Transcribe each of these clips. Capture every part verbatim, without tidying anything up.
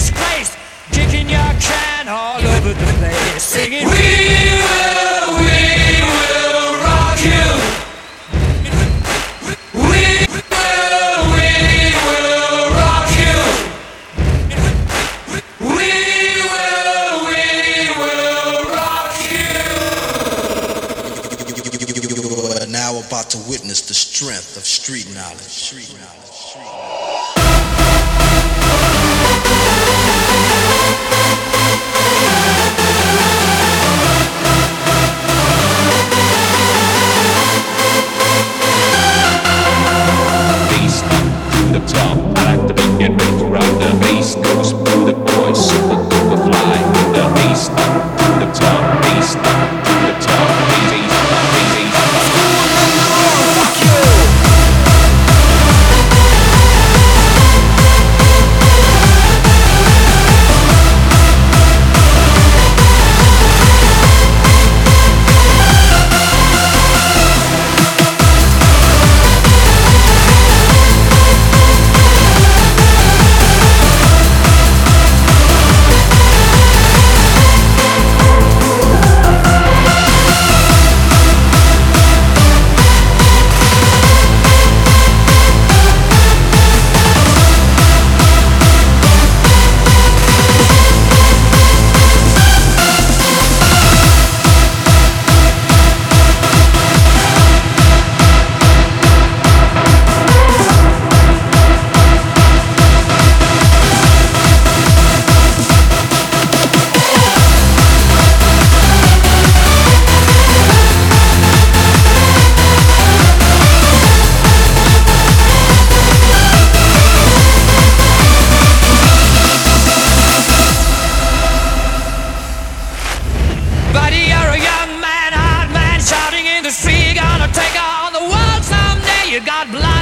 disgrace, kicking your can all over the place, singing, we will, we will rock you. We will, we will rock you. We will, we will rock you. You are now about to witness the strength of street knowledge. Street knowledge. Street knowledge. The top, I like to make it ready to rock. The bass goes through the boys, super duper fly. The bass up to the top, bass up to the top, bass, bass, bass, bass. Fuck you.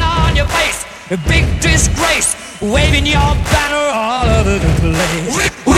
a big disgrace, waving your banner all over the place.